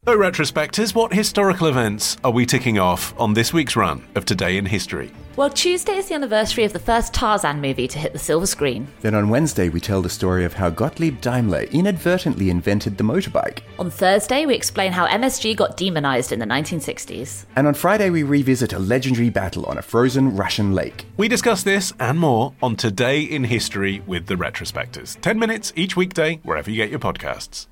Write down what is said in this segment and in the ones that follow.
So, retrospectors, what historical events are we ticking off on this week's run of Today in History? Well, Tuesday is the anniversary of the first Tarzan movie to hit the silver screen. Then on Wednesday, we tell the story of how Gottlieb Daimler inadvertently invented the motorbike. On Thursday, we explain how MSG got demonized in the 1960s. And on Friday, we revisit a legendary battle on a frozen Russian lake. We discuss this and more on Today in History with the retrospectors. 10 minutes each weekday, wherever you get your podcasts.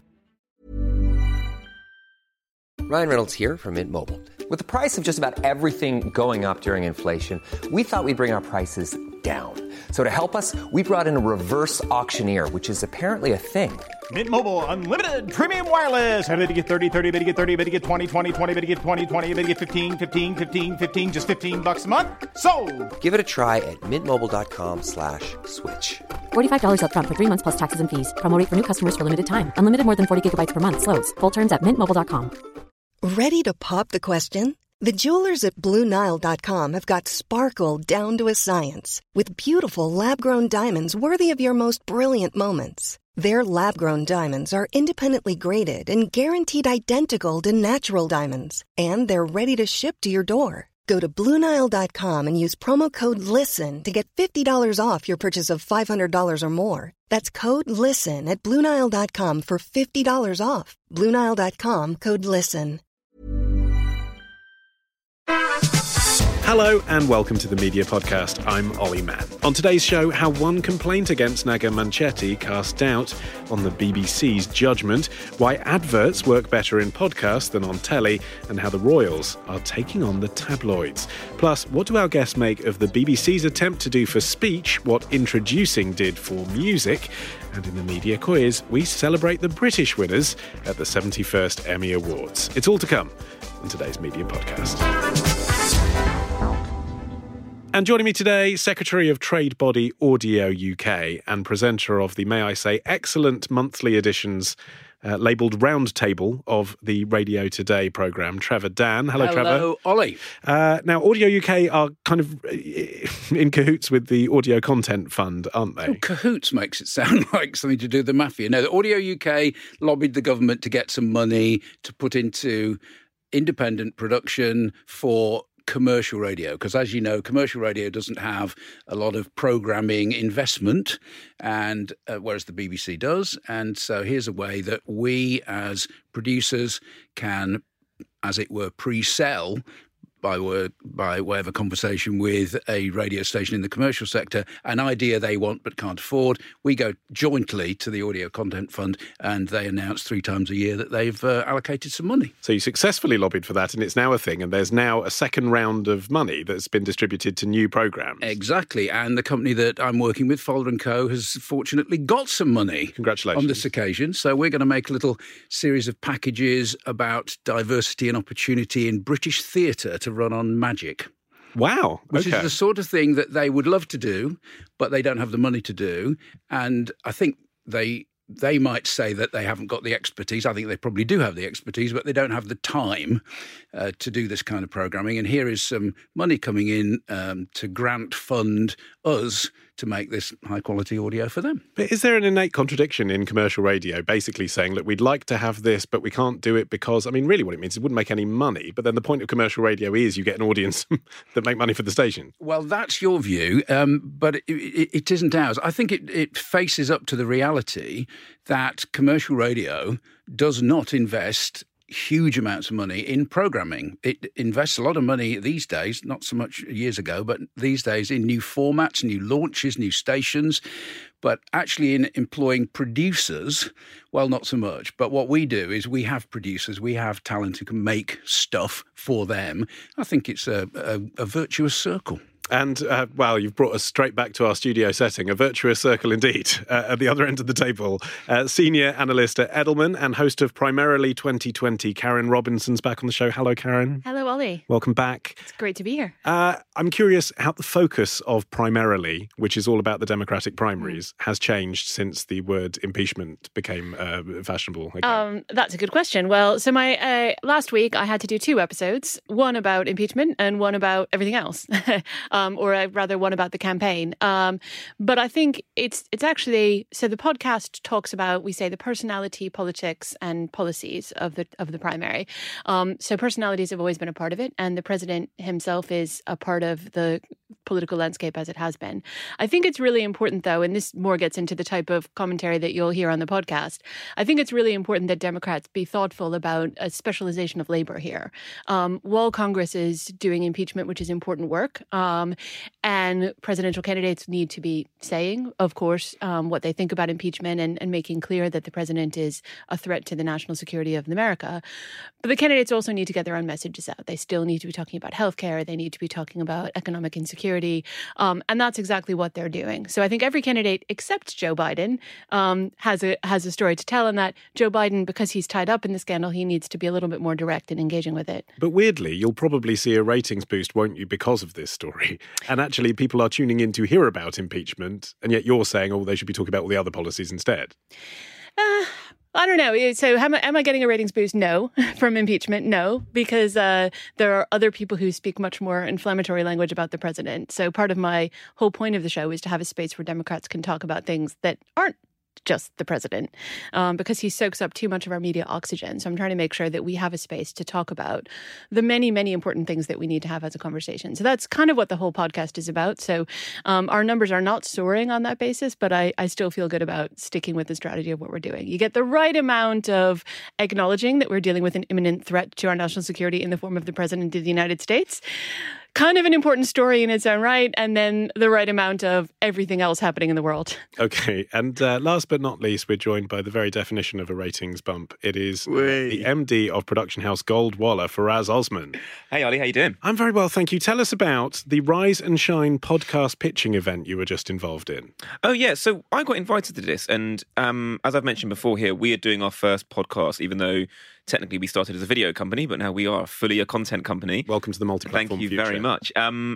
Ryan Reynolds here from Mint Mobile. With the price of just about everything going up during inflation, we thought we'd bring our prices down. So to help us, we brought in a reverse auctioneer, which is apparently a thing. Mint Mobile Unlimited Premium Wireless. How to get 30, 30, bit to get 30, bit to get 20, 20, 20, bit to get 20, 20, bit to get 15, 15, 15, 15, just $15 a month? Sold! Give it a try at mintmobile.com/switch. $45 up front for 3 months plus taxes and fees. Promo rate for new customers for limited time. Unlimited more than 40 gigabytes per month. Slows full terms at mintmobile.com. Ready to pop the question? The jewelers at BlueNile.com have got sparkle down to a science with beautiful lab-grown diamonds worthy of your most brilliant moments. Their lab-grown diamonds are independently graded and guaranteed identical to natural diamonds, and they're ready to ship to your door. Go to BlueNile.com and use promo code LISTEN to get $50 off your purchase of $500 or more. That's code LISTEN at BlueNile.com for $50 off. BlueNile.com, code LISTEN. Hello and welcome to the Media Podcast. I'm Ollie Mann. On today's show, how one complaint against Naga Munchetty cast doubt on the BBC's judgment, why adverts work better in podcasts than on telly, and how the royals are taking on the tabloids. Plus, what do our guests make of the BBC's attempt to do for speech what introducing did for music? And in the media quiz, we celebrate the British winners at the 71st Emmy Awards. It's all to come in today's Media Podcast. And joining me today, Secretary of Trade Body Audio UK and presenter of the, may I say, excellent monthly editions labelled Roundtable of the Radio Today programme, Trevor Dann. Hello, Trevor. Hello, Ollie. Now, Audio UK are kind of in cahoots with the Audio Content Fund, aren't they? Oh, cahoots makes it sound like something to do with the mafia. No, the Audio UK lobbied the government to get some money to put into independent production for commercial radio, because as you know, commercial radio doesn't have a lot of programming investment, and whereas the BBC does. And so here's a way that we as producers can, as it were, pre-sell by way of a conversation with a radio station in the commercial sector, an idea they want but can't afford. We go jointly to the Audio Content Fund and they announce 3 times a year that they've allocated some money. So you successfully lobbied for that and it's now a thing, and there's now a second round of money that's been distributed to new programmes. Exactly, and the company that I'm working with, Folder & Co, has fortunately got some money. Congratulations. On this occasion. So we're going to make a little series of packages about diversity and opportunity in British theatre to run on Magic. Wow. Which is the sort of thing that they would love to do, but they don't have the money to do. And I think they might say that they haven't got the expertise. I think they probably do have the expertise, but they don't have the time to do this kind of programming. And here is some money coming in to grant fund us to make this high-quality audio for them. But is there an innate contradiction in commercial radio, basically saying, look, we'd like to have this, but we can't do it because, I mean, really what it means is it wouldn't make any money, but then the point of commercial radio is you get an audience that make money for the station. Well, that's your view, but it isn't ours. I think it faces up to the reality that commercial radio does not invest huge amounts of money in programming. It invests a lot of money these days, not so much years ago, but these days in new formats, new launches, new stations, but actually in employing producers, well, not so much. But what we do is we have producers, we have talent who can make stuff for them. I think it's a virtuous circle. And, well, you've brought us straight back to our studio setting, a virtuous circle indeed. At the other end of the table, senior analyst at Edelman and host of Primarily 2020, Karen Robinson's back on the show. Hello, Karen. Hello, Ollie. Ollie. Welcome back. It's great to be here. I'm curious how the focus of Primarily, which is all about the Democratic primaries, has changed since the word impeachment became fashionable again. That's a good question. Well, so my last week I had to do 2 episodes, one about impeachment and one about everything else, or rather one about the campaign. But I think it's actually, so the podcast talks about, we say, the personality, politics and policies of the primary. So personalities have always been a part of it, and the president himself is a part of the political landscape as it has been. I think it's really important, though, and this more gets into the type of commentary that you'll hear on the podcast, I think it's really important that Democrats be thoughtful about a specialization of labor here. While Congress is doing impeachment, which is important work, and presidential candidates need to be saying, of course, what they think about impeachment and making clear that the president is a threat to the national security of America. But the candidates also need to get their own messages out. They still need to be talking about healthcare. They need to be talking about economic insecurity. And that's exactly what they're doing. So I think every candidate except Joe Biden has a story to tell, and that Joe Biden, because he's tied up in the scandal, he needs to be a little bit more direct in engaging with it. But weirdly, you'll probably see a ratings boost, won't you, because of this story? And actually, people are tuning in to hear about impeachment, and yet you're saying, oh, they should be talking about all the other policies instead. I don't know. So am I getting a ratings boost? No. From impeachment? No. Because there are other people who speak much more inflammatory language about the president. So part of my whole point of the show is to have a space where Democrats can talk about things that aren't just the president, because he soaks up too much of our media oxygen. So I'm trying to make sure that we have a space to talk about the many, many important things that we need to have as a conversation. So that's kind of what the whole podcast is about. So our numbers are not soaring on that basis, but I still feel good about sticking with the strategy of what we're doing. You get the right amount of acknowledging that we're dealing with an imminent threat to our national security in the form of the president of the United States. Kind of an important story in its own right, and then the right amount of everything else happening in the world. Okay, and last but not least, we're joined by the very definition of a ratings bump. It is the MD of production house Goldwaller, Faraz Osman. Hey, Ollie, how you doing? I'm very well, thank you. Tell us about the Rise and Shine podcast pitching event you were just involved in. Oh, yeah, so I got invited to this, and as I've mentioned before here, we are doing our first podcast, even though technically we started as a video company, but now we are fully a content company. Welcome to the multi-platform Thank you future. very much. And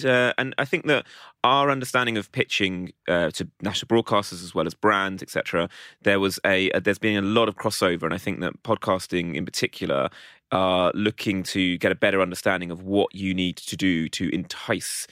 I think that our understanding of pitching to national broadcasters as well as brands, etc., there's been a lot of crossover, and I think that podcasting in particular are looking to get a better understanding of what you need to do to entice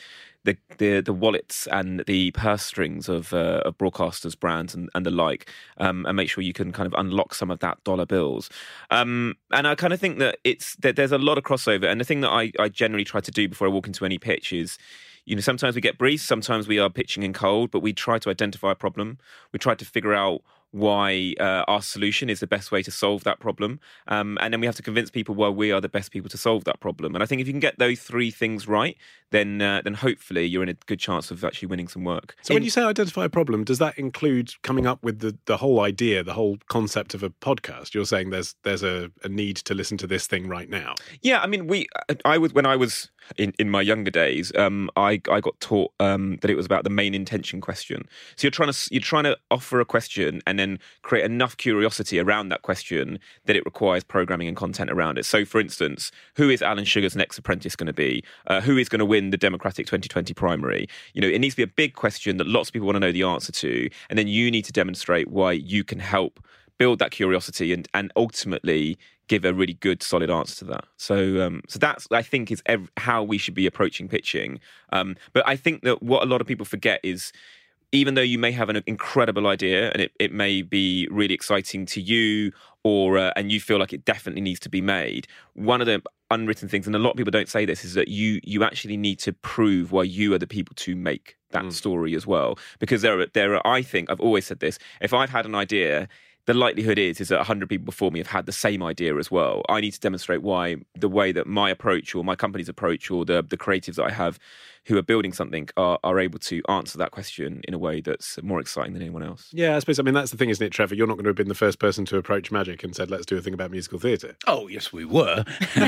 the wallets and the purse strings of broadcasters, brands, and the like, and make sure you can kind of unlock some of that dollar bills. And I kind of think that there's a lot of crossover. And the thing that I generally try to do before I walk into any pitch is, sometimes we get briefs, sometimes we are pitching in cold, but we try to identify a problem. We try to figure out why our solution is the best way to solve that problem. And then we have to convince people why we are the best people to solve that problem. And I think if you can get those 3 things right, then hopefully you're in a good chance of actually winning some work. So when you say identify a problem, does that include coming up with the whole idea, the whole concept of a podcast? You're saying there's a need to listen to this thing right now. Yeah, I mean, when I was in my younger days, I got taught that it was about the main intention question. So you're trying to offer a question and then create enough curiosity around that question that it requires programming and content around it. So, for instance, who is Alan Sugar's next apprentice going to be? Who is going to win the Democratic 2020 primary? It needs to be a big question that lots of people want to know the answer to, and then you need to demonstrate why you can help build that curiosity and ultimately give a really good, solid answer to that. So that's, I think, is how we should be approaching pitching. But I think that what a lot of people forget is, even though you may have an incredible idea and it may be really exciting to you, and you feel like it definitely needs to be made, one of the unwritten things, and a lot of people don't say this, is that you actually need to prove why you are the people to make that story as well. Because there are, I think, I've always said this, if I've had an idea, the likelihood is that 100 people before me have had the same idea as well. I need to demonstrate why the way that my approach or my company's approach or the creatives that I have who are building something are able to answer that question in a way that's more exciting than anyone else. Yeah, I suppose, that's the thing, isn't it, Trevor? You're not going to have been the first person to approach Magic and said, let's do a thing about musical theatre. Oh, yes, we were.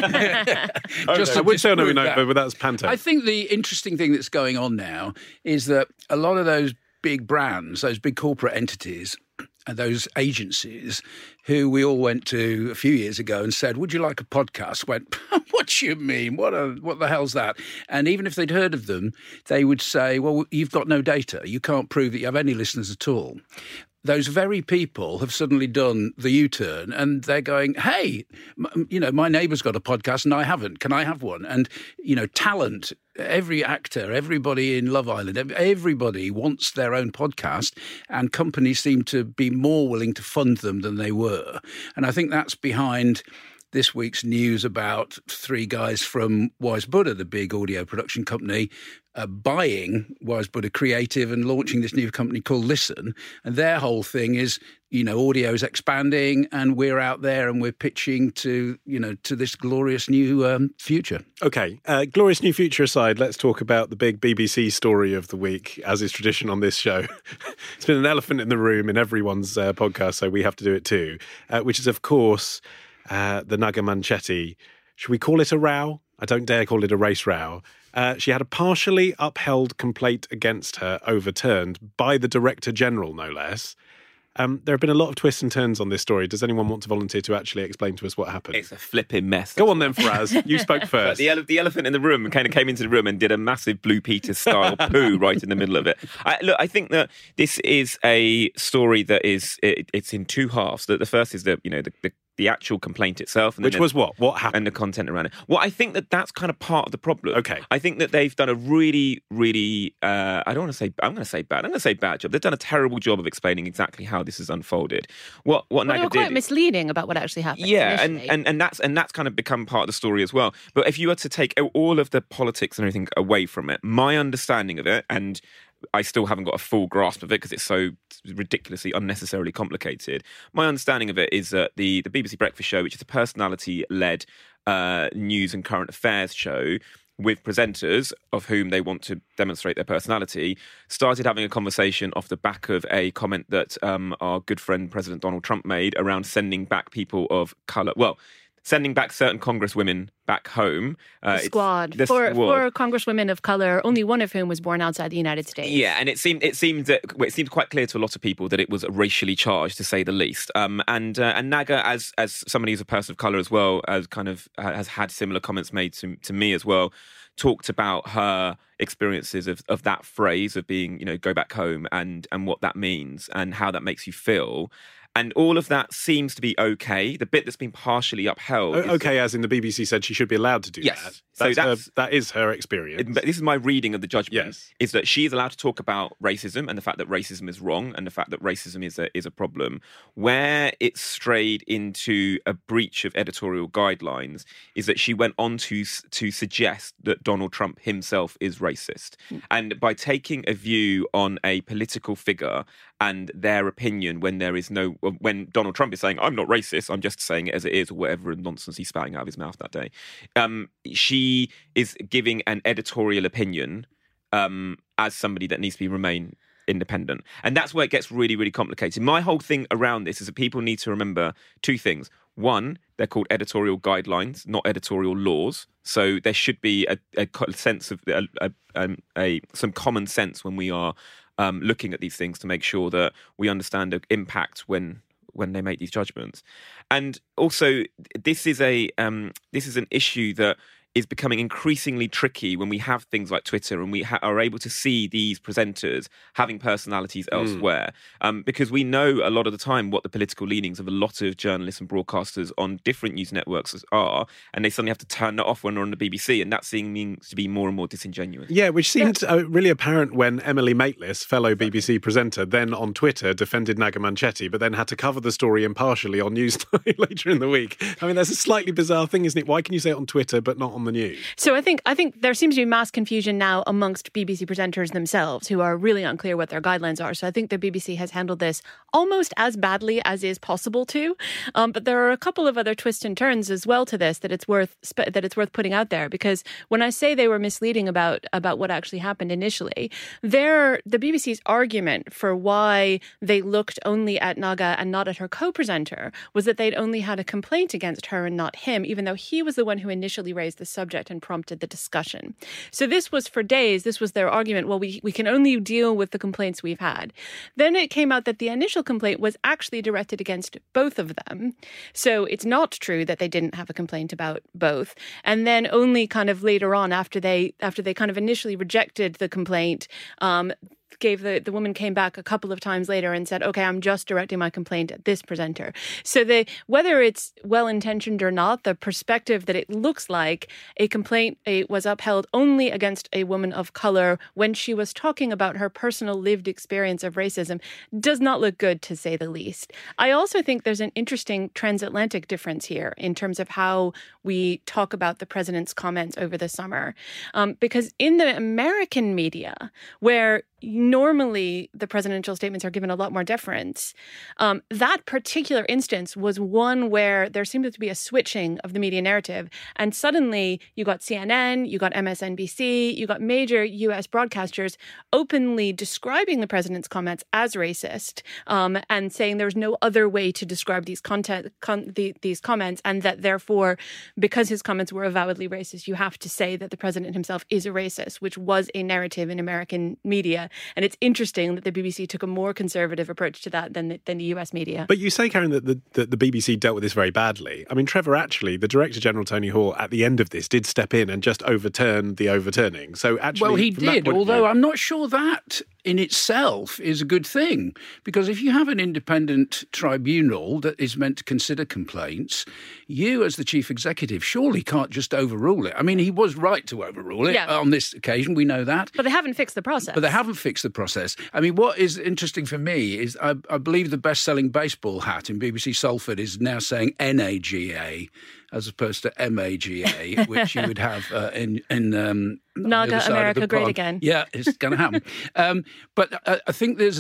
I would say no, but that's Panto. I think the interesting thing that's going on now is that a lot of those big brands, those big corporate entities, those agencies who we all went to a few years ago and said, would you like a podcast? Went, what do you mean? What the hell's that? And even if they'd heard of them, they would say, well, you've got no data. You can't prove that you have any listeners at all. Those very people have suddenly done the U-turn and they're going, hey, my neighbour's got a podcast and I haven't. Can I have one? And, talent, every actor, everybody in Love Island, everybody wants their own podcast, and companies seem to be more willing to fund them than they were. And I think that's behind this week's news about three guys from Wise Buddha, the big audio production company, buying Wise Buddha Creative and launching this new company called Listen. And their whole thing is, audio is expanding and we're out there and we're pitching to this glorious new future. Okay, glorious new future aside, let's talk about the big BBC story of the week, as is tradition on this show. It's been an elephant in the room in everyone's podcast, so we have to do it too, which is, of course, the Naga Manchetti. Should we call it a row? I don't dare call it a race row. She had a partially upheld complaint against her overturned by the Director General, no less. There have been a lot of twists and turns on this story. Does anyone want to volunteer to actually explain to us what happened? It's a flipping mess. Go on then, Faraz. You spoke first. The elephant in the room kind of came into the room and did a massive Blue Peter style poo right in the middle of it. I think that this is a story that it's in two halves. The first is the actual complaint itself. And which was what? What happened? And the content around it. Well, I think that's kind of part of the problem. Okay. I think that they've done a really, really, I'm going to say bad job. They've done a terrible job of explaining exactly how this has unfolded. What Naga they were quite did, misleading about what actually happened. Yeah, initially. and that's kind of become part of the story as well. But if you were to take all of the politics and everything away from it, my understanding of it, and I still haven't got a full grasp of it because it's so ridiculously, unnecessarily complicated. My understanding of it is that the BBC Breakfast Show, which is a personality-led news and current affairs show with presenters of whom they want to demonstrate their personality, started having a conversation off the back of a comment that our good friend President Donald Trump made around sending back people of colour. Well, sending back certain congresswomen back home. The squad. Four congresswomen of colour, only one of whom was born outside the United States. Yeah, and it seemed quite clear to a lot of people that it was racially charged, to say the least. And Naga, as somebody who's a person of colour as well, has had similar comments made to me as well, talked about her experiences of that phrase of being, go back home and what that means and how that makes you feel. And all of that seems to be okay. The bit that's been partially upheld... Okay, as in the BBC said she should be allowed to do yes. that. That is her experience. But this is my reading of the judgment, yes. Is that she is allowed to talk about racism and the fact that racism is wrong and the fact that racism is a problem. Where it's strayed into a breach of editorial guidelines is that she went on to suggest that Donald Trump himself is racist. And by taking a view on a political figure and their opinion when Donald Trump is saying, I'm not racist, I'm just saying it as it is, or whatever nonsense he's spouting out of his mouth that day, she is giving an editorial opinion as somebody that needs to remain independent. And that's where it gets really, really complicated. My whole thing around this is that people need to remember two things. One, they're called editorial guidelines, not editorial laws. So there should be a sense of some common sense when we are looking at these things to make sure that we understand the impact when they make these judgments. And also, this is an issue that is becoming increasingly tricky when we have things like Twitter and we are able to see these presenters having personalities elsewhere. Because we know a lot of the time what the political leanings of a lot of journalists and broadcasters on different news networks are, and they suddenly have to turn that off when they're on the BBC, and that seems to be more and more disingenuous. Yeah, which seemed really apparent when Emily Maitlis, fellow BBC presenter, then on Twitter defended Naga Manchetti, but then had to cover the story impartially on Newstime later in the week. I mean, that's a slightly bizarre thing, isn't it? Why can you say it on Twitter but not on the news? So I think there seems to be mass confusion now amongst BBC presenters themselves who are really unclear what their guidelines are. So I think the BBC has handled this almost as badly as is possible to. But there are a couple of other twists and turns as well to this that it's worth putting out there, because when I say they were misleading about what actually happened initially, the BBC's argument for why they looked only at Naga and not at her co-presenter was that they'd only had a complaint against her and not him, even though he was the one who initially raised the subject and prompted the discussion. So this was for days, this was their argument, well, we can only deal with the complaints we've had. Then it came out that the initial complaint was actually directed against both of them. So it's not true that they didn't have a complaint about both. And then only kind of later on, after they kind of initially rejected the complaint, the woman came back a couple of times later and said, okay, I'm just directing my complaint at this presenter. So whether it's well-intentioned or not, the perspective that it looks like a complaint was upheld only against a woman of color when she was talking about her personal lived experience of racism does not look good, to say the least. I also think there's an interesting transatlantic difference here in terms of how we talk about the president's comments over the summer. Because in the American media, where normally the presidential statements are given a lot more deference, that particular instance was one where there seemed to be a switching of the media narrative. And suddenly you got CNN, you got MSNBC, you got major U.S. broadcasters openly describing the president's comments as racist, and saying there's no other way to describe these comments, and that therefore, because his comments were avowedly racist, you have to say that the president himself is a racist, which was a narrative in American media. And it's interesting that the BBC took a more conservative approach to that than the US media. But you say, Karen, that the BBC dealt with this very badly. I mean, Trevor, actually, the Director General, Tony Hall, at the end of this did step in and just overturn the overturning. So actually... Well, he did, although I'm not sure that in itself is a good thing. Because if you have an independent tribunal that is meant to consider complaints, you as the chief executive surely can't just overrule it. I mean, he was right to overrule it on this occasion. We know that. But they haven't fixed the process. I mean, what is interesting for me is I believe the best-selling baseball hat in BBC Salford is now saying NAGA as opposed to MAGA, which you would have in NAGA America Great Again. Yeah, it's going to happen. But I think there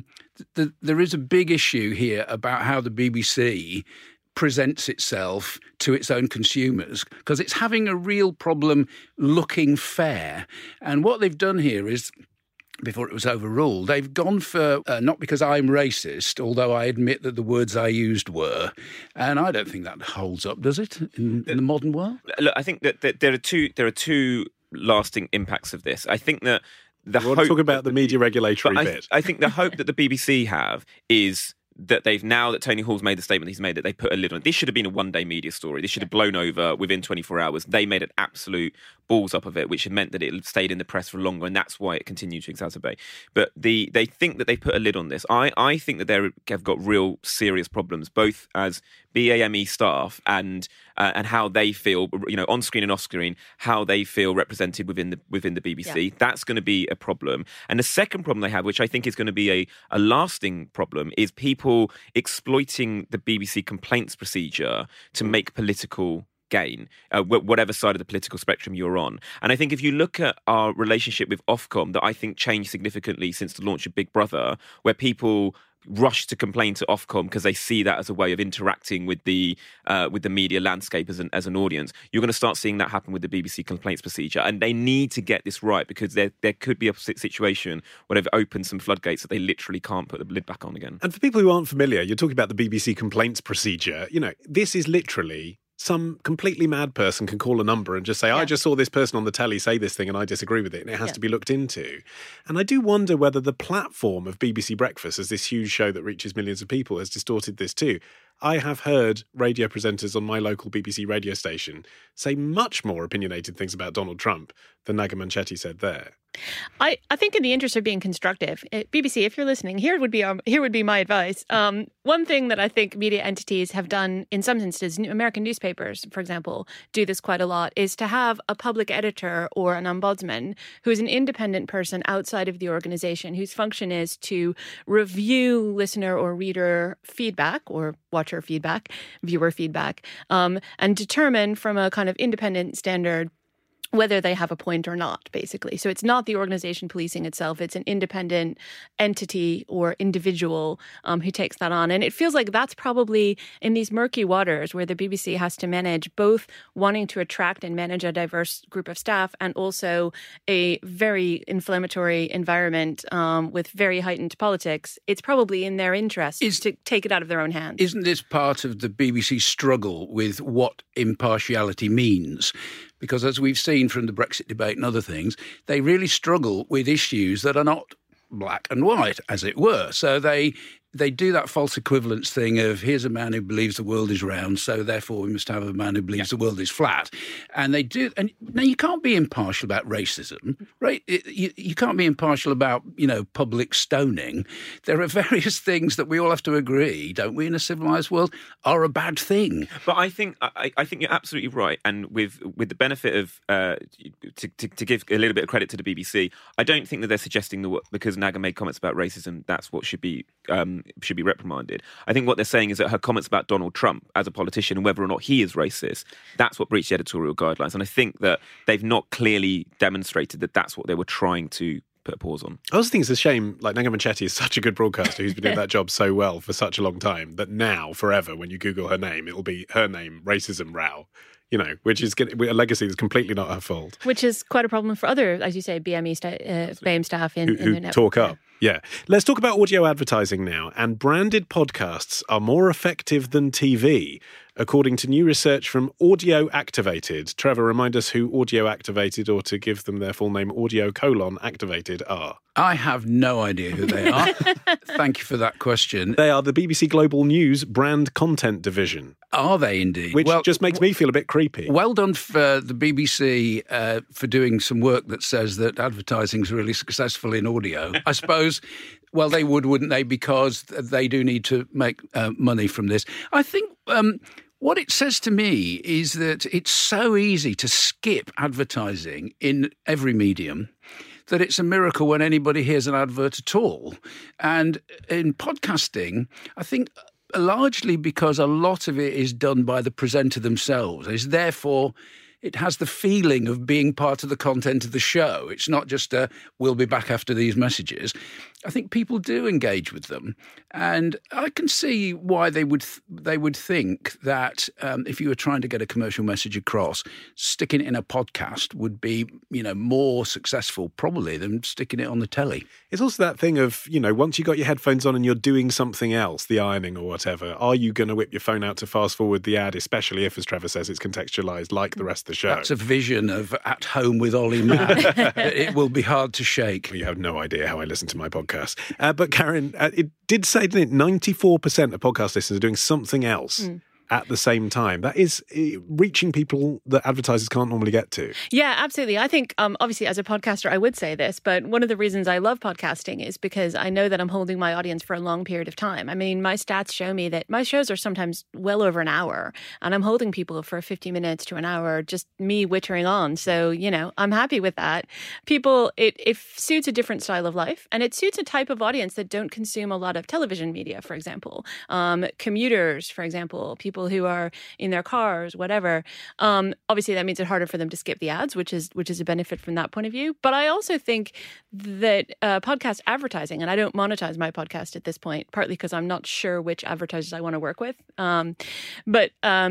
is a big issue here about how the BBC presents itself to its own consumers, because it's having a real problem looking fair. And what they've done here is, before it was overruled, they've gone for, not because I'm racist, although I admit that the words I used were, and I don't think that holds up, does it, in the modern world? Look, I think that there are two lasting impacts of this. I think that we'll talk about the media regulatory bit. I think the hope that the BBC have is that now that Tony Hall's made the statement he's made, that they put a lid on it. This should have been a one-day media story. This should have blown over within 24 hours. They made an absolute balls up of it, which had meant that it stayed in the press for longer, and that's why it continued to exacerbate. But they think that they put a lid on this. I think that they have got real serious problems, both as BAME staff and how they feel, on screen and off screen, how they feel represented within the BBC. Yeah. That's going to be a problem. And the second problem they have, which I think is going to be a lasting problem, is people exploiting the BBC complaints procedure to make political gain, whatever side of the political spectrum you're on. And I think if you look at our relationship with Ofcom, that I think changed significantly since the launch of Big Brother, where people rush to complain to Ofcom because they see that as a way of interacting with the media landscape as an audience. You're going to start seeing that happen with the BBC complaints procedure, and they need to get this right, because there could be a situation where they've opened some floodgates that they literally can't put the lid back on again. And for people who aren't familiar, you're talking about the BBC complaints procedure. This is literally some completely mad person can call a number and just say, I just saw this person on the telly say this thing and I disagree with it, and it has to be looked into. And I do wonder whether the platform of BBC Breakfast, as this huge show that reaches millions of people, has distorted this too. I have heard radio presenters on my local BBC radio station say much more opinionated things about Donald Trump than Naga Munchetty said there. I think in the interest of being constructive, BBC, if you're listening, here would be my advice. One thing that I think media entities have done in some instances, American newspapers, for example, do this quite a lot, is to have a public editor or an ombudsman who's an independent person outside of the organization, whose function is to review listener or reader feedback or watcher feedback, viewer feedback, and determine from a kind of independent standard whether they have a point or not, basically. So it's not the organization policing itself. It's an independent entity or individual who takes that on. And it feels like that's probably in these murky waters where the BBC has to manage both wanting to attract and manage a diverse group of staff and also a very inflammatory environment with very heightened politics. It's probably in their interest to take it out of their own hands. Isn't this part of the BBC struggle with what impartiality means? because as we've seen from the Brexit debate and other things, they really struggle with issues that are not black and white, as it were. So they do that false equivalence thing of here's a man who believes the world is round, so therefore we must have a man who believes the world is flat. And they do. And now you can't be impartial about racism, right? You can't be impartial about, public stoning. There are various things that we all have to agree, don't we, in a civilized world, are a bad thing. But I think you're absolutely right. And with the benefit of to give a little bit of credit to the BBC, I don't think that they're suggesting that because Naga made comments about racism, that's what should be reprimanded. I think what they're saying is that her comments about Donald Trump as a politician and whether or not he is racist, that's what breached the editorial guidelines. And I think that they've not clearly demonstrated that that's what they were trying to put a pause on. I also think it's a shame, like Naga Munchetty is such a good broadcaster who's been doing that job so well for such a long time, that now, forever, when you Google her name, it'll be her name, Racism Row. Which is a legacy that's completely not her fault. Which is quite a problem for other, as you say, BME BAME staff in the network. Talk up. Yeah. Let's talk about audio advertising now. And branded podcasts are more effective than TV, according to new research from Audio Activated. Trevor, remind us who Audio Activated, or to give them their full name, Audio:Activated, are. I have no idea who they are. Thank you for that question. They are the BBC Global News brand content division. Are they indeed? Which just makes me feel a bit creepy. Well done for the BBC for doing some work that says that advertising is really successful in audio. I suppose, well, they would, wouldn't they? Because they do need to make money from this. I think what it says to me is that it's so easy to skip advertising in every medium that it's a miracle when anybody hears an advert at all. And in podcasting, I think largely because a lot of it is done by the presenter themselves. Therefore, it has the feeling of being part of the content of the show. It's not just we'll be back after these messages. I think people do engage with them. And I can see why they would think that if you were trying to get a commercial message across, sticking it in a podcast would be, more successful probably than sticking it on the telly. It's also that thing of, once you got your headphones on and you're doing something else, the ironing or whatever, are you going to whip your phone out to fast forward the ad, especially if, as Trevor says, it's contextualised like the rest of the show? That's a vision of At Home with Ollie Mann. It will be hard to shake. You have no idea how I listen to my podcast. But Karen, it did say, didn't it, 94% of podcast listeners are doing something else at the same time. That is reaching people that advertisers can't normally get to. Yeah, absolutely. I think, obviously, as a podcaster, I would say this, but one of the reasons I love podcasting is because I know that I'm holding my audience for a long period of time. I mean, my stats show me that my shows are sometimes well over an hour, and I'm holding people for 50 minutes to an hour, just me wittering on. So, I'm happy with that. People, it suits a different style of life, and it suits a type of audience that don't consume a lot of television media, for example. Commuters, for example, people who are in their cars, whatever. Obviously, that means it's harder for them to skip the ads, which is a benefit from that point of view. But I also think that podcast advertising, and I don't monetize my podcast at this point, partly because I'm not sure which advertisers I want to work with. But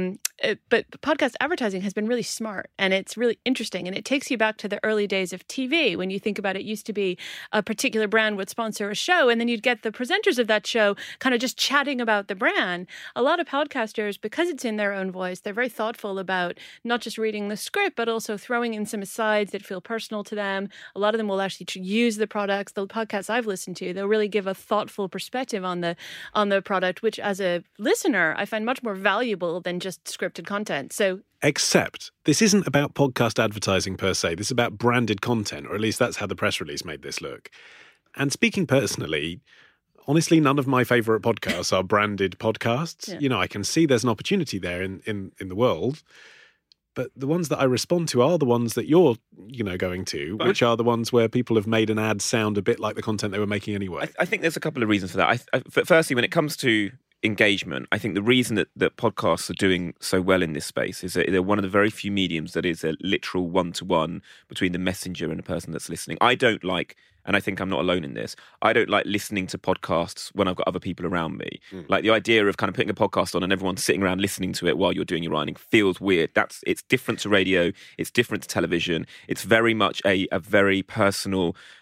podcast advertising has been really smart, and it's really interesting, and it takes you back to the early days of TV. When you think about it, used to be a particular brand would sponsor a show, and then you'd get the presenters of that show kind of just chatting about the brand. A lot of podcasters, because it's in their own voice, they're very thoughtful about not just reading the script, but also throwing in some asides that feel personal to them. A lot of them will actually use the products. The podcasts I've listened to, they'll really give a thoughtful perspective on the product, which as a listener, I find much more valuable than just scripted content. So, except this isn't about podcast advertising per se. This is about branded content, or at least that's how the press release made this look. And speaking personally, honestly, none of my favourite podcasts are branded podcasts. Yeah. I can see there's an opportunity there in the world. But the ones that I respond to are the ones that you're, going to, which are the ones where people have made an ad sound a bit like the content they were making anyway. I think there's a couple of reasons for that. Firstly, when it comes to engagement, I think the reason that podcasts are doing so well in this space is that they're one of the very few mediums that is a literal one-to-one between the messenger and the person that's listening. I don't like, and I think I'm not alone in this, I don't like listening to podcasts when I've got other people around me. Like the idea of kind of putting a podcast on and everyone sitting around listening to it while you're doing your writing feels weird. It's different to radio, it's different to television. It's very much a very personal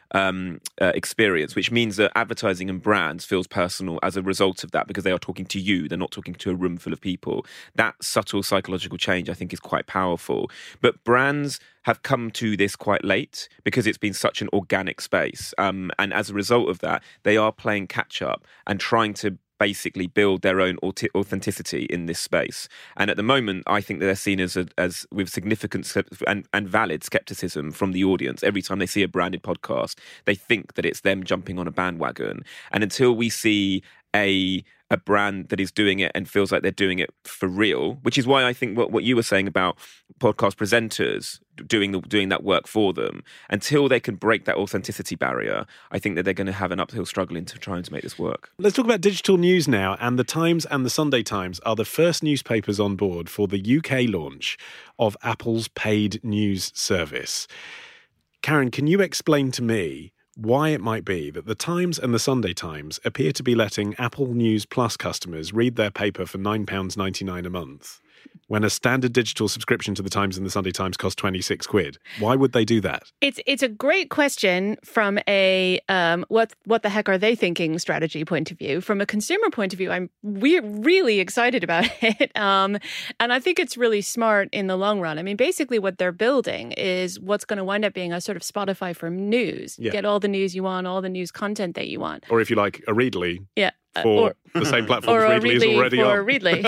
experience, which means that advertising and brands feels personal as a result of that, because they are talking to you, they're not talking to a room full of people. That subtle psychological change, I think, is quite powerful. But brands have come to this quite late because it's been such an organic space. And as a result of that, they are playing catch up and trying to basically build their own authenticity in this space. And at the moment, I think that they're seen as with significant and valid skepticism from the audience. Every time they see a branded podcast, they think that it's them jumping on a bandwagon. And until we see a brand that is doing it and feels like they're doing it for real, which is why I think what you were saying about podcast presenters doing that work for them, until they can break that authenticity barrier, I think that they're going to have an uphill struggle into trying to make this work. Let's talk about digital news now. And the Times and the Sunday Times are the first newspapers on board for the UK launch of Apple's paid news service. Karen, can you explain to me why it might be that the Times and the Sunday Times appear to be letting Apple News Plus customers read their paper for £9.99 a month, when a standard digital subscription to the Times and the Sunday Times costs 26 quid? Why would they do that? It's a great question from a what the heck are they thinking strategy point of view. From a consumer point of view, we're really excited about it. And I think it's really smart in the long run. I mean, basically what they're building is what's going to wind up being a sort of Spotify for news. Yeah. Get all the news you want, all the news content that you want. Or if you like, a Readly. Yeah. For the same platform as Readly is already on. Or Readly.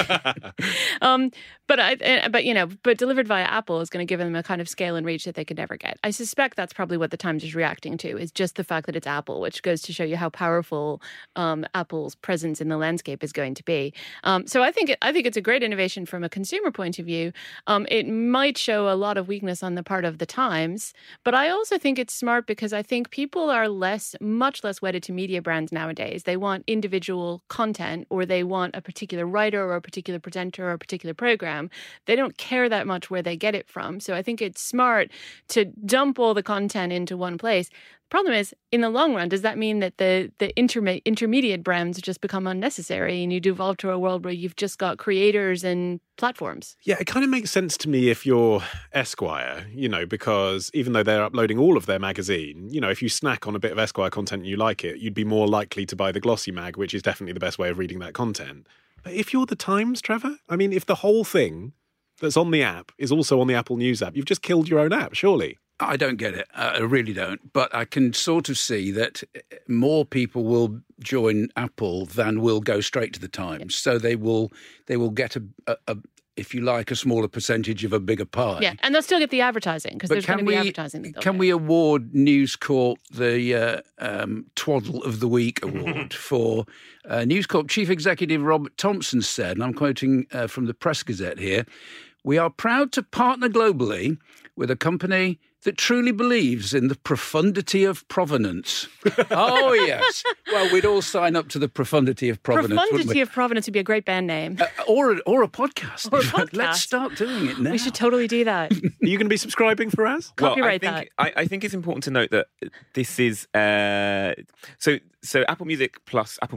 But delivered via Apple is going to give them a kind of scale and reach that they could never get. I suspect that's probably what the Times is reacting to, is just the fact that it's Apple, which goes to show you how powerful Apple's presence in the landscape is going to be. So I think it's a great innovation from a consumer point of view. It might show a lot of weakness on the part of the Times, but I also think it's smart because I think people are much less wedded to media brands nowadays. They want individual content, or they want a particular writer or a particular presenter or a particular program. They don't care that much where they get it from. So I think it's smart to dump all the content into one place. The problem is, in the long run, does that mean that the intermediate brands just become unnecessary and you devolve to a world where you've just got creators and platforms? Yeah, it kind of makes sense to me if you're Esquire, because even though they're uploading all of their magazine, if you snack on a bit of Esquire content and you like it, you'd be more likely to buy the glossy mag, which is definitely the best way of reading that content. But if you're the Times, Trevor, I mean, if the whole thing that's on the app is also on the Apple News app, you've just killed your own app, surely. I don't get it. I really don't. But I can sort of see that more people will join Apple than will go straight to the Times. So they will get a if you like, a smaller percentage of a bigger pie. Yeah, and they'll still get the advertising because there's going to be advertising. Can we award News Corp the Twaddle of the Week award for News Corp Chief Executive Robert Thompson said, and I'm quoting from the Press Gazette here, "We are proud to partner globally with a company that truly believes in the profundity of provenance." Oh, yes. Well, we'd all sign up to the profundity of provenance, Profundity of Provenance would be a great band name. Or a podcast. Let's start doing it now. We should totally do that. Are you going to be subscribing for us? Copyright that. I think it's important to note that this is... So Apple Music Plus... Apple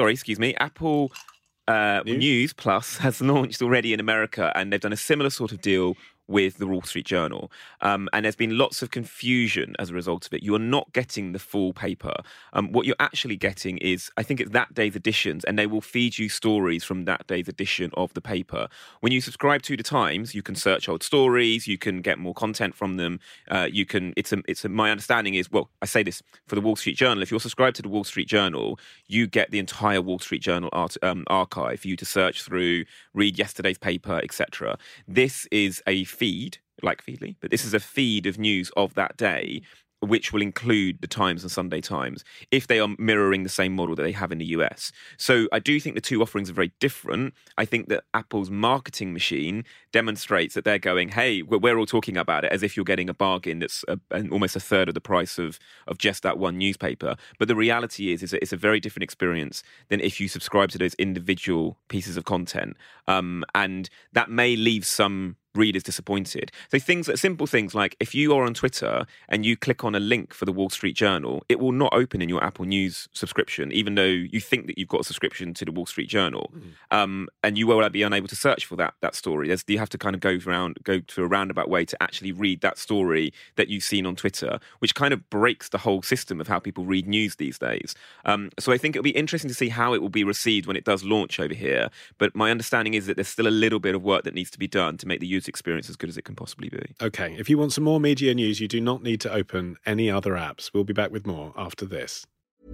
News Plus has launched already in America, and they've done a similar sort of deal with the Wall Street Journal. And there's been lots of confusion as a result of it. You are not getting the full paper. What you're actually getting is, I think it's that day's editions, and they will feed you stories from that day's edition of the paper. When you subscribe to the Times, you can search old stories, you can get more content from them. My understanding is, well, I say this for the Wall Street Journal, if you're subscribed to the Wall Street Journal, you get the entire Wall Street Journal archive for you to search through, read yesterday's paper, etc. This is a feed, like Feedly, but this is a feed of news of that day, which will include the Times and Sunday Times, if they are mirroring the same model that they have in the US. So I do think the two offerings are very different. I think that Apple's marketing machine demonstrates that they're going, hey, we're all talking about it as if you're getting a bargain that's almost a third of the price of just that one newspaper. But the reality is that it's a very different experience than if you subscribe to those individual pieces of content. And that may leave some readers disappointed. So simple things like if you are on Twitter and you click on a link for the Wall Street Journal, it will not open in your Apple News subscription, even though you think that you've got a subscription to the Wall Street Journal. And you will be unable to search for that story. You have to kind of go to a roundabout way to actually read that story that you've seen on Twitter, which kind of breaks the whole system of how people read news these days. So I think it'll be interesting to see how it will be received when it does launch over here. But my understanding is that there's still a little bit of work that needs to be done to make the user experience as good as it can possibly be. Okay, if you want some more media news, you do not need to open any other apps. We'll be back with more after this.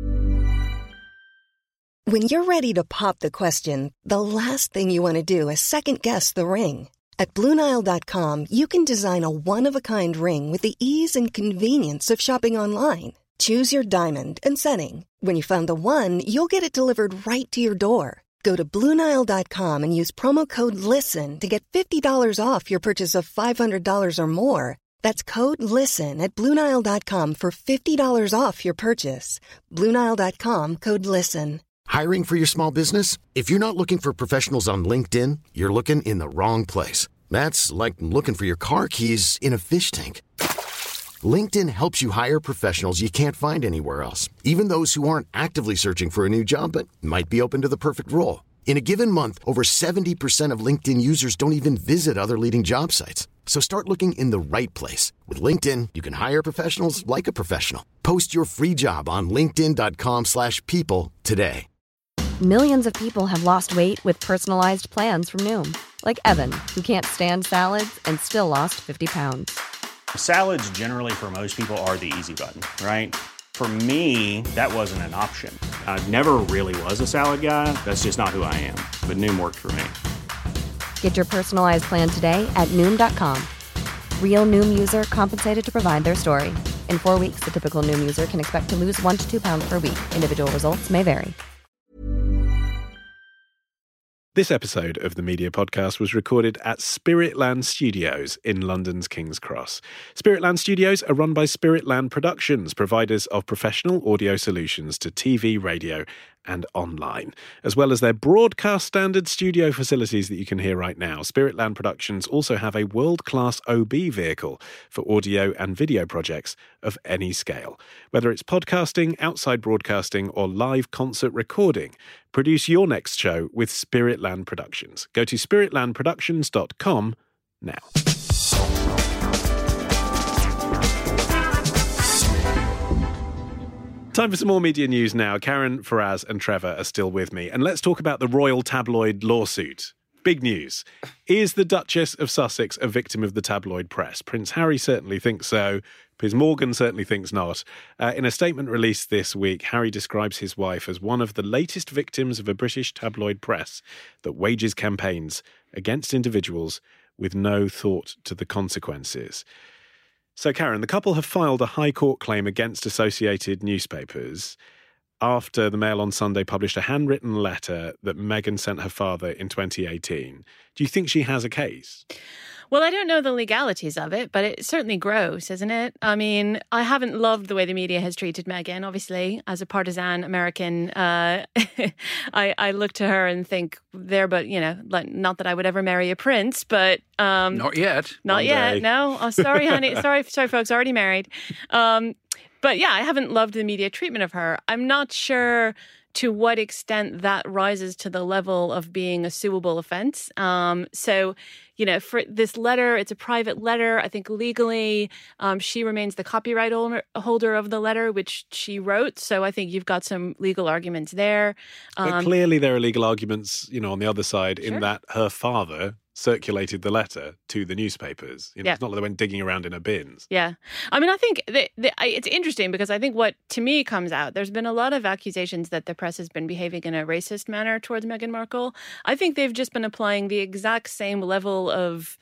When you're ready to pop the question, the last thing you want to do is second-guess the ring. At BlueNile.com, you can design a one-of-a-kind ring with the ease and convenience of shopping online. Choose your diamond and setting. When you find the one, you'll get it delivered right to your door. Go to BlueNile.com and use promo code LISTEN to get $50 off your purchase of $500 or more. That's code LISTEN at BlueNile.com for $50 off your purchase. BlueNile.com, code LISTEN. Hiring for your small business? If you're not looking for professionals on LinkedIn, you're looking in the wrong place. That's like looking for your car keys in a fish tank. LinkedIn helps you hire professionals you can't find anywhere else, even those who aren't actively searching for a new job but might be open to the perfect role. In a given month, over 70% of LinkedIn users don't even visit other leading job sites. So start looking in the right place. With LinkedIn, you can hire professionals like a professional. Post your free job on linkedin.com/people today. Millions of people have lost weight with personalized plans from Noom. Like Evan, who can't stand salads and still lost 50 pounds. Salads generally for most people are the easy button, right? For me, that wasn't an option. I never really was a salad guy. That's just not who I am. But Noom worked for me. Get your personalized plan today at Noom.com. Real Noom user compensated to provide their story. In 4 weeks, the typical Noom user can expect to lose 1 to 2 pounds per week. Individual results may vary. This episode of the Media Podcast was recorded at Spiritland Studios in London's King's Cross. Spiritland Studios are run by Spiritland Productions, providers of professional audio solutions to TV, radio and online, as well as their broadcast standard studio facilities that you can hear right now. Spiritland Productions also have a world-class OB vehicle for audio and video projects of any scale. Whether it's podcasting, outside broadcasting or live concert recording, produce your next show with Spiritland Productions. Go to spiritlandproductions.com now. Time for some more media news now. Karen, Faraz and Trevor are still with me. And let's talk about the royal tabloid lawsuit. Big news. Is the Duchess of Sussex a victim of the tabloid press? Prince Harry certainly thinks so. Piers Morgan certainly thinks not. In a statement released this week, Harry describes his wife as one of the latest victims of a British tabloid press that wages campaigns against individuals with no thought to the consequences. So, Karen, the couple have filed a High Court claim against Associated Newspapers after the Mail on Sunday published a handwritten letter that Meghan sent her father in 2018. Do you think she has a case? Well, I don't know the legalities of it, but it's certainly gross, isn't it? I mean, I haven't loved the way the media has treated Meghan, obviously. As a partisan American, I look to her and think but, you know, like, not that I would ever marry a prince, but... not yet. Not yet, no. Oh, sorry, honey. sorry, folks, already married. But yeah, I haven't loved the media treatment of her. I'm not sure to what extent that rises to the level of being a suable offense. So, you know, for this letter, it's a private letter. I think legally she remains the copyright holder of the letter, which she wrote. So I think you've got some legal arguments there. But clearly there are legal arguments, you know, on the other side in that her father circulated the letter to the newspapers. You know, It's not like they went digging around in her bins. Yeah. I mean, I think it's interesting because I think what, to me, comes out, there's been a lot of accusations that the press has been behaving in a racist manner towards Meghan Markle. I think they've just been applying the exact same level of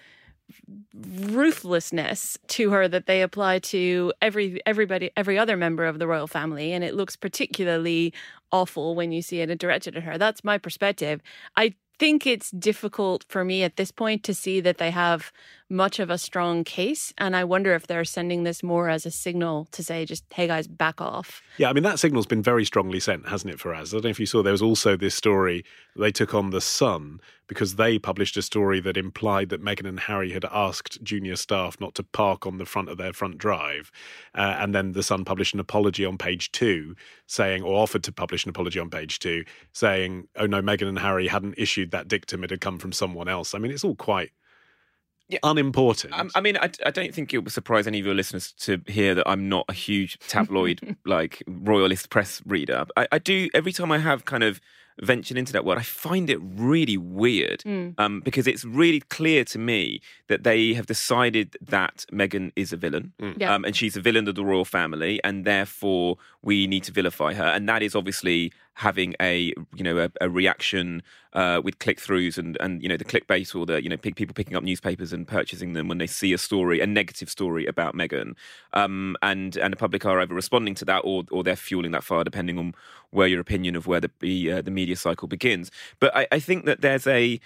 ruthlessness to her that they apply to every other member of the royal family, and it looks particularly awful when you see it directed at her. That's my perspective. I think it's difficult for me at this point to see that they have much of a strong case. And I wonder if they're sending this more as a signal to say, just, hey guys, back off. Yeah, I mean, that signal's been very strongly sent, hasn't it, Faraz? I don't know if you saw, there was also this story they took on The Sun because they published a story that implied that Meghan and Harry had asked junior staff not to park on the front of their front drive. And then The Sun published an apology on page 2 saying, or offered to publish an apology on page 2 saying, oh no, Meghan and Harry hadn't issued that dictum, it had come from someone else. I mean, it's all quite unimportant. I mean, I don't think it will surprise any of your listeners to hear that I'm not a huge tabloid, like, royalist press reader. I do, every time I have kind of ventured into that world, I find it really weird because it's really clear to me that they have decided that Meghan is a villain and she's a villain of the royal family, and therefore we need to vilify her. And that is obviously having a reaction with click-throughs and the clickbait, or the people picking up newspapers and purchasing them when they see a story, a negative story about Meghan, and the public are either responding to that or they're fueling that fire, depending on where your opinion of where the media cycle begins. But I think that there's a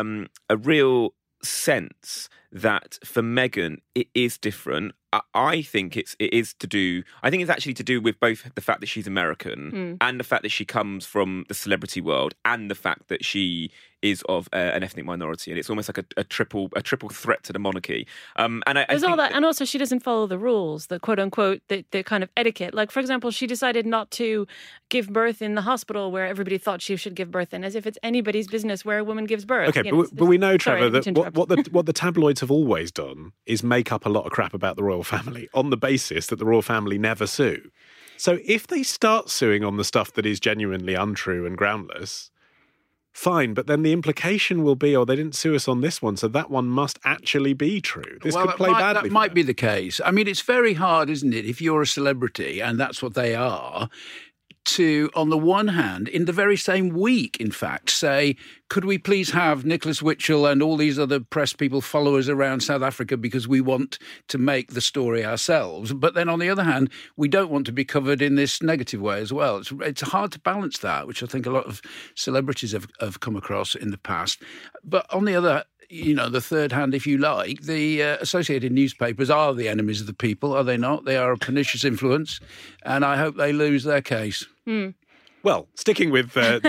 real sense that for Meghan it is different. I think it's actually to do with both the fact that she's American and the fact that she comes from the celebrity world and the fact that she is of an ethnic minority, and it's almost like a triple threat to the monarchy. There's all that, and also she doesn't follow the rules, the quote unquote, the kind of etiquette. Like, for example, she decided not to give birth in the hospital where everybody thought she should give birth in, as if it's anybody's business where a woman gives birth. Okay, but we know, Trevor, that what the tabloids have always done is make up a lot of crap about the royal family on the basis that the royal family never sue. So if they start suing on the stuff that is genuinely untrue and groundless, fine, but then the implication will be, they didn't sue us on this one, so that one must actually be true. This could play badly. That might be the case. I mean, it's very hard, isn't it, if you're a celebrity, and that's what they are, to, on the one hand, in the very same week, in fact, say, could we please have Nicholas Witchell and all these other press people follow us around South Africa because we want to make the story ourselves. But then on the other hand, we don't want to be covered in this negative way as well. It's hard to balance that, which I think a lot of celebrities have come across in the past. But on the other, the third hand, if you like, the Associated Newspapers are the enemies of the people, are they not? They are a pernicious influence, and I hope they lose their case. Well, sticking with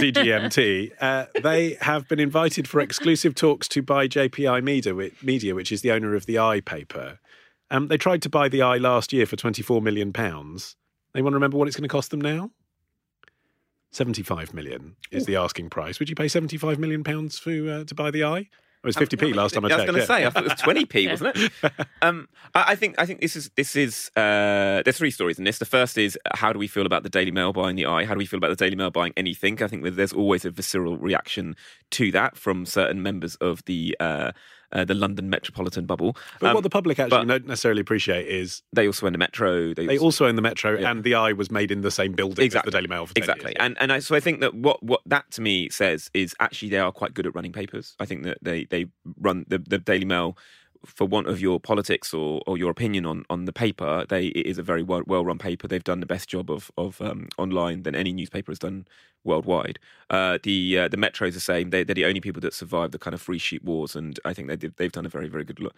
DGMT, they have been invited for exclusive talks to buy JPI Media, which is the owner of the I paper. They tried to buy the I last year for £24 million. They want to remember what it's going to cost them now? 75 million is the asking price. Would you pay 75 million pounds to buy the I? It was 50p last time I checked. I was going to say, I thought it was 20p, wasn't it? I think this is there's three stories in this. The first is, how do we feel about the Daily Mail buying the I? How do we feel about the Daily Mail buying anything? I think that there's always a visceral reaction to that from certain members of the London metropolitan bubble. But what the public actually don't necessarily appreciate is they also own the Metro. They also own the Metro, and the I was made in the same building as the Daily Mail for 10 years. And so I think that what that to me says is actually they are quite good at running papers. I think that they run the Daily Mail, for want of your politics or your opinion on the paper, it is a very well-run paper. They've done the best job of online than any newspaper has done worldwide. The Metro's the same. They're the only people that survived the kind of free sheet wars, and I think they've done a very, very good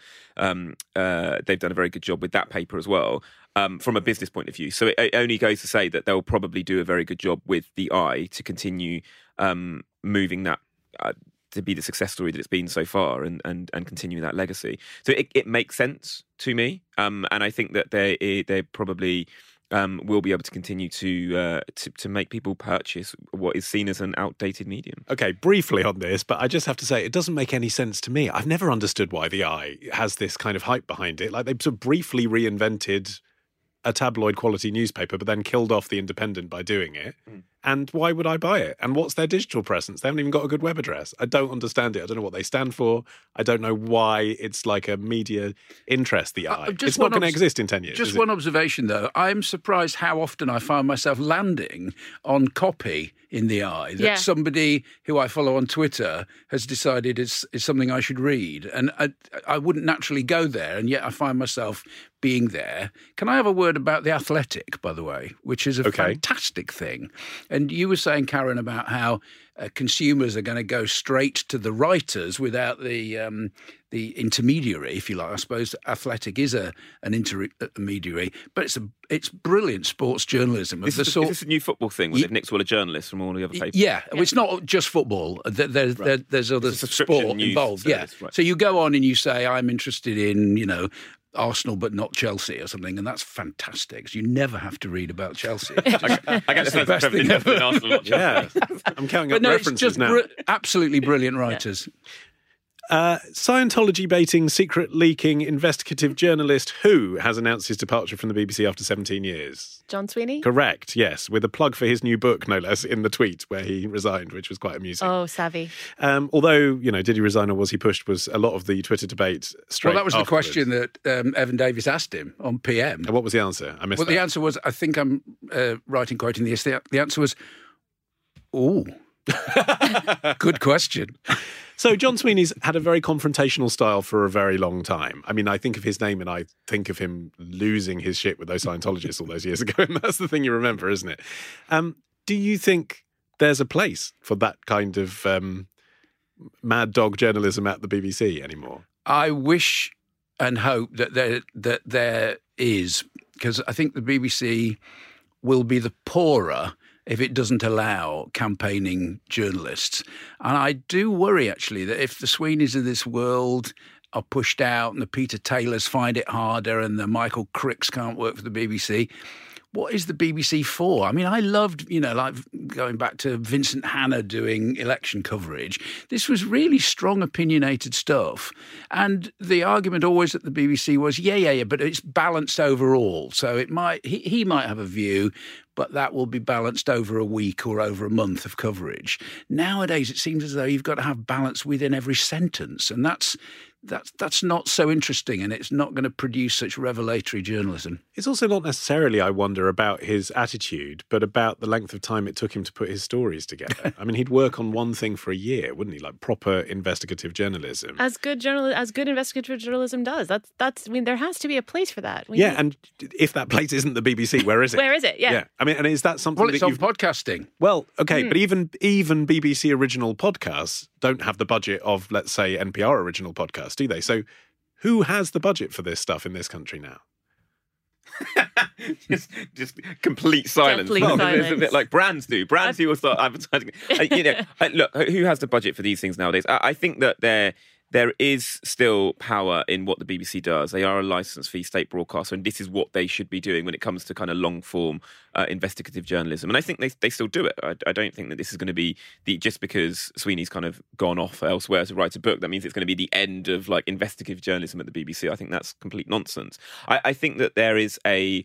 they've done a very good job with that paper as well, from a business point of view. So it only goes to say that they'll probably do a very good job with the I to continue moving that to be the success story that it's been so far, and continue that legacy. So it makes sense to me, and I think that they probably will be able to continue to make people purchase what is seen as an outdated medium. Okay, briefly on this, but I just have to say it doesn't make any sense to me. I've never understood why the I has this kind of hype behind it. Like, they sort of briefly reinvented a tabloid quality newspaper, but then killed off the Independent by doing it. And why would I buy it? And what's their digital presence? They haven't even got a good web address. I don't understand it. I don't know what they stand for. I don't know why it's like a media interest, the I. It's not going to exist in 10 years. Just one observation, though. I'm surprised how often I find myself landing on copy in the I that somebody who I follow on Twitter has decided is something I should read. And I wouldn't naturally go there, and yet I find myself being there. Can I have a word about The Athletic, by the way, which is a fantastic thing? And you were saying, Karen, about how consumers are going to go straight to the writers without the intermediary, if you like. I suppose Athletic is an intermediary, but it's brilliant sports journalism. Is this a new football thing where they've nicked all the journalists from all the other papers? Yeah, it's not just football. There's other sport involved. Service, yeah, right. So you go on and you say, I'm interested in, Arsenal but not Chelsea or something, and that's fantastic. 'Cause you never have to read about Chelsea. I guess the best thing ever. Arsenal, not Chelsea. Yeah, I'm counting up But no, references it's just now. absolutely brilliant writers. Scientology baiting, secret leaking investigative journalist Who has announced his departure from the BBC after 17 years. John Sweeney? Correct, yes, with a plug for his new book, no less, in the tweet where he resigned, which was quite amusing. Oh, savvy. Although, did he resign or was he pushed, was a lot of the Twitter debate straight Well, that was afterwards. the question that Evan Davis asked him on PM. And what was the answer? I missed Well, that. the answer was, I think I'm quoting this, the answer was, ooh. Good question. So John Sweeney's had a very confrontational style for a very long time. I mean, I think of his name and I think of him losing his shit with those Scientologists all those years ago, and that's the thing you remember, isn't it? Do you think there's a place for that kind of mad dog journalism at the BBC anymore? I wish and hope that there is, because I think the BBC will be the poorer if it doesn't allow campaigning journalists. And I do worry, actually, that if the Sweeneys of this world are pushed out and the Peter Taylors find it harder and the Michael Cricks can't work for the BBC, what is the BBC for? I mean, I loved, like going back to Vincent Hanna doing election coverage. This was really strong, opinionated stuff. And the argument always at the BBC was, yeah, but it's balanced overall. So it might he might have a view, but that will be balanced over a week or over a month of coverage. Nowadays, it seems as though you've got to have balance within every sentence. And that's not so interesting, and it's not going to produce such revelatory journalism. It's also not necessarily, I wonder, about his attitude, but about the length of time it took him to put his stories together. I mean, he'd work on one thing for a year, wouldn't he? Like proper investigative journalism. As good investigative journalism does. That's. I mean, there has to be a place for that. And if that place isn't the BBC, where is it? Where is it? Yeah. I mean, and is that something Well, it's that on you've podcasting. Well, okay, but even BBC original podcasts don't have the budget of, let's say, NPR original podcasts, do they? So who has the budget for this stuff in this country now? just complete silence. It's a bit like brands do. Brands will start advertising. Look, who has the budget for these things nowadays? I think that there is still power in what the BBC does. They are a licence fee state broadcaster, and this is what they should be doing when it comes to kind of long-form investigative journalism. And I think they still do it. I don't think that this is going to be just because Sweeney's kind of gone off elsewhere to write a book, that means it's going to be the end of like investigative journalism at the BBC. I think that's complete nonsense. I think that there is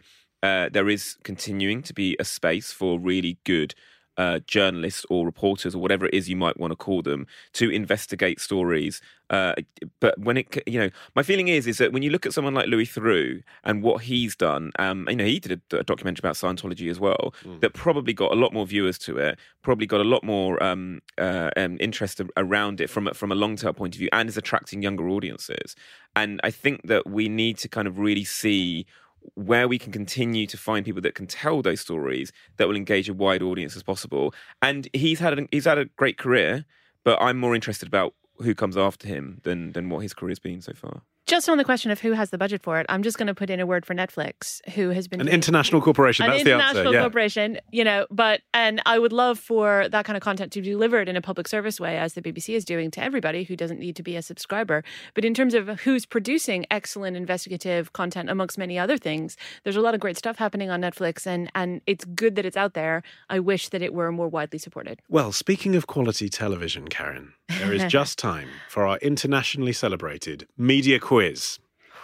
continuing to be a space for really good journalists or reporters or whatever it is you might want to call them to investigate stories. But when my feeling is that when you look at someone like Louis Theroux and what he's done, he did a documentary about Scientology as well, that probably got a lot more viewers to it, probably got a lot more interest around it from a long-term point of view, and is attracting younger audiences. And I think that we need to kind of really see where we can continue to find people that can tell those stories that will engage a wide audience as possible. And he's had a great career, but I'm more interested about who comes after him than what his career's been so far. Just on the question of who has the budget for it, I'm just going to put in a word for Netflix, who has been an international corporation. That's the answer. An international corporation, and I would love for that kind of content to be delivered in a public service way, as the BBC is doing to everybody who doesn't need to be a subscriber. But in terms of who's producing excellent investigative content, amongst many other things, there's a lot of great stuff happening on Netflix, and it's good that it's out there. I wish that it were more widely supported. Well, speaking of quality television, Karen, there is just time for our internationally celebrated media quiz.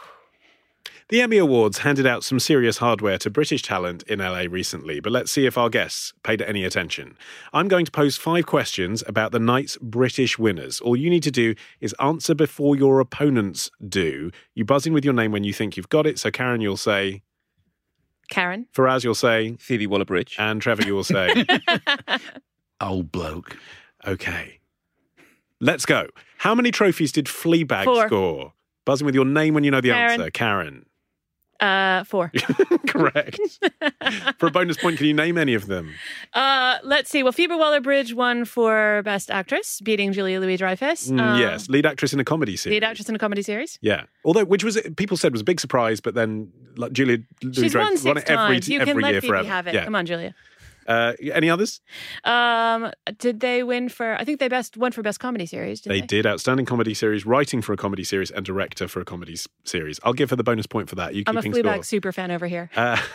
The Emmy Awards handed out some serious hardware to British talent in LA recently, but let's see if our guests paid any attention. I'm going to pose 5 questions about the night's British winners. All you need to do is answer before your opponents do. You buzz in with your name when you think you've got it. So, Karen, you'll say... Karen. Faraz, you'll say... Phoebe Waller-Bridge. And Trevor, you will say... Old bloke. Okay. Let's go. How many trophies did Fleabag 4. score? Buzzing with your name when you know the Karen. answer. Karen. 4. Correct. For a bonus point, can you name any of them? Let's see. Well, Phoebe Waller-Bridge won for Best Actress, beating Julia Louis-Dreyfus. Yes, lead actress in a comedy series. Lead actress in a comedy series. Yeah. Although, which was people said was a big surprise, but then like, Julia She's won Louis-Dreyfus won it times. You can every let year Phoebe forever. have it. Yeah. Come on, Julia. Any others? Did they win for? I think they won for Best Comedy Series. They did. Outstanding comedy series, writing for a comedy series, and director for a comedy series. I'll give her the bonus point for that. You I'm a keeping Fleabag score. super fan over here.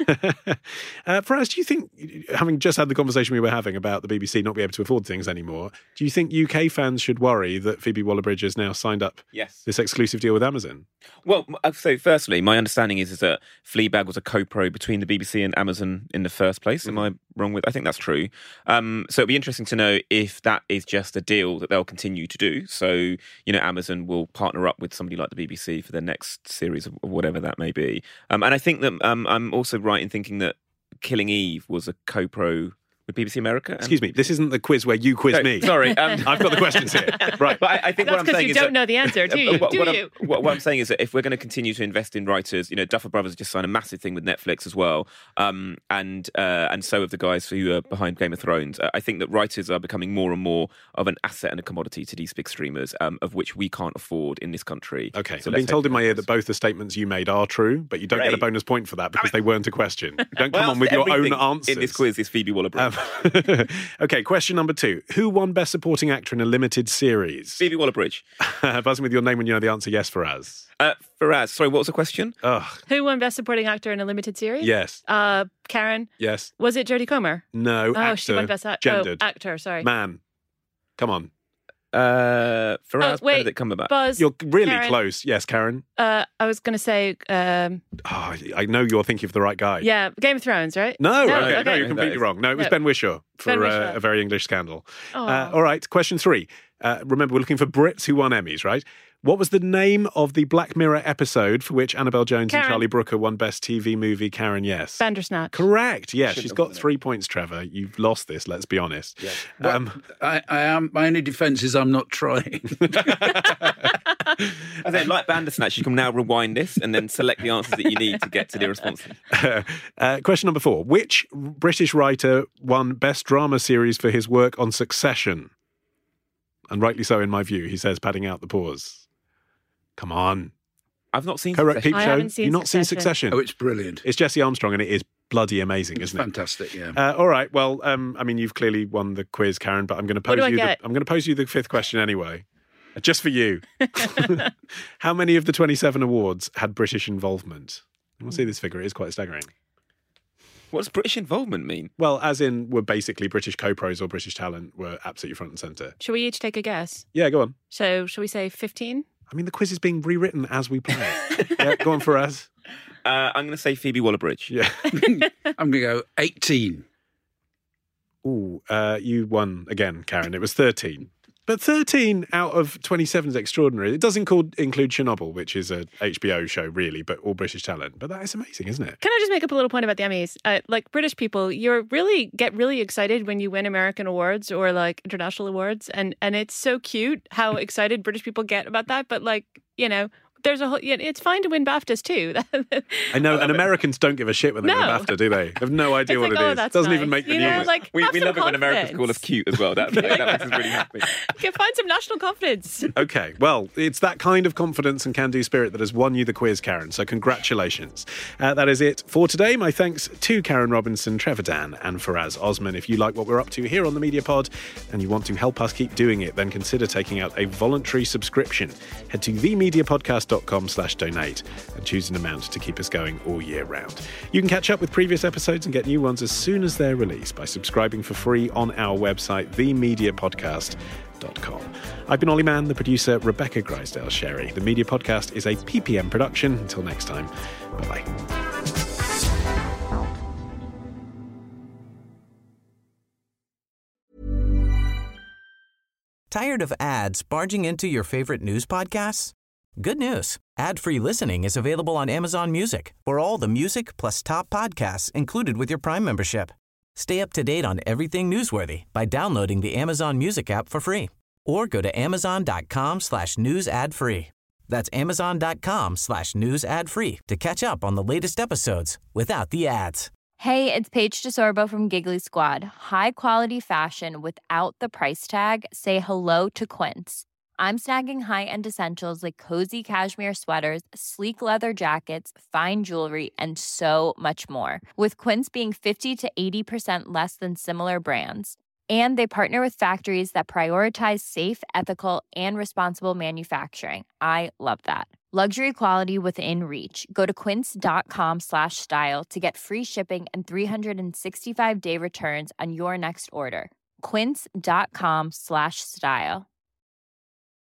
Faraz, do you think, having just had the conversation we were having about the BBC not being able to afford things anymore, do you think UK fans should worry that Phoebe Waller-Bridge has now signed up this exclusive deal with Amazon? Well, so firstly, my understanding is that Fleabag was a co-pro between the BBC and Amazon in the first place. Am I wrong with? I think that's true. So it'd be interesting to know if that is just a deal that they'll continue to do. So, Amazon will partner up with somebody like the BBC for their next series of whatever that may be. And I think that I'm also right in thinking that Killing Eve was a co-pro with BBC America. Excuse me, this isn't the quiz where you quiz me. Sorry. I've got the questions here. Right. But I think That's what I'm saying you is don't know the answer, do you? What I'm saying is that if we're going to continue to invest in writers, Duffer Brothers just signed a massive thing with Netflix as well, and so have the guys who are behind Game of Thrones. I think that writers are becoming more and more of an asset and a commodity to these big streamers, of which we can't afford in this country. Okay, So I'm being told in my ear that both the statements you made are true, but you don't get a bonus point for that because they weren't a question. You don't come on with your own everything answers. in this quiz is Phoebe Waller-Bridge. Okay, question number 2. Who won Best Supporting Actor in a Limited Series? Phoebe Waller-Bridge. Buzzing with your name when you know the answer. Yes, Faraz. Faraz, sorry, what was the question? Who won Best Supporting Actor in a Limited Series? Yes. Karen. Yes. Was it Jodie Comer? No, Oh, actor. she won Best Gendered. Actor, sorry. Man. Come on. Faraz, wait, Benedict Cumberbatch. Buzz. You're really Karen. close. Yes, Karen. I was going to say, I know you're thinking of the right guy. yeah, Game of Thrones, right? No, okay. okay. No, you're completely wrong. No, it was No. Ben Whishaw for Ben Whishaw. A Very English Scandal. Aw. All right, question 3. Remember, we're looking for Brits who won Emmys, right? What was the name of the Black Mirror episode for which Annabelle Jones Karen. and Charlie Brooker won Best TV Movie? Karen, yes. Bandersnatch. Correct. Yes, Should she's have got won it. 3 points, Trevor. You've lost this, let's be honest. Yeah. Well, I am. My only defence is I'm not trying. I think, like Bandersnatch, you can now rewind this and then select the answers that you need to get to the responses. Question number 4. Which British writer won Best Drama Series for his work on Succession? And rightly so, in my view, he says, padding out the pause. Come on. I've not seen Correct, Peep I Show. haven't seen You've not seen Succession. Succession? Oh, it's brilliant. It's Jesse Armstrong, and it is bloody amazing, It's isn't it? fantastic, yeah. All right. Well, I mean, you've clearly won the quiz, Karen, but I'm going to What pose do I you. get? I'm going to pose you the 5th question anyway, just for you. How many of the 27 awards had British involvement? We'll see this figure. It is quite staggering. What does British involvement mean? Well, as in, were basically British co-pros or British talent were absolutely front and centre. Should we each take a guess? Yeah, go on. So, shall we say 15? I mean, the quiz is being rewritten as we play. Yeah, go on for us. I'm going to say Phoebe Waller-Bridge. Yeah. I'm going to go 18. Ooh, you won again, Karen. It was 13. But 13 out of 27 is extraordinary. It does include Chernobyl, which is a HBO show, really, but all British talent. But that is amazing, isn't it? Can I just make up a little point about the Emmys? Like British people, get really excited when you win American awards or like international awards, and it's so cute how excited British people get about that. But like, there's a whole. It's fine to win BAFTAs too. I know, and Americans don't give a shit when they win No. BAFTA, do they? They have no idea It's what like, it oh, is. that's Doesn't nice. even make the You know, news. like, We have love some it when Americans call us confidence. cute as well. That makes us really happy. Find some national confidence. Okay, well, it's that kind of confidence and can-do spirit that has won you the quiz, Karen, so congratulations. That is it for today. My thanks to Karen Robinson, Trevor Dan and Faraz Osman. If you like what we're up to here on the Media Pod and you want to help us keep doing it, then consider taking out a voluntary subscription. Head to themediapodcast.com/donate and choose an amount to keep us going all year round. You can catch up with previous episodes and get new ones as soon as they're released by subscribing for free on our website, themediapodcast.com. I've been Ollie Mann, the producer, Rebecca Grisdale-Sherry. The Media Podcast is a PPM production. Until next time, bye-bye. Tired of ads barging into your favorite news podcasts? Good news. Ad-free listening is available on Amazon Music for all the music plus top podcasts included with your Prime membership. Stay up to date on everything newsworthy by downloading the Amazon Music app for free or go to amazon.com/news ad free. That's amazon.com/news ad free to catch up on the latest episodes without the ads. Hey, it's Paige DeSorbo from Giggly Squad. High quality fashion without the price tag. Say hello to Quince. I'm snagging high-end essentials like cozy cashmere sweaters, sleek leather jackets, fine jewelry, and so much more. With Quince being 50 to 80% less than similar brands. And they partner with factories that prioritize safe, ethical, and responsible manufacturing. I love that. Luxury quality within reach. Go to quince.com/style to get free shipping and 365-day returns on your next order. Quince.com/style.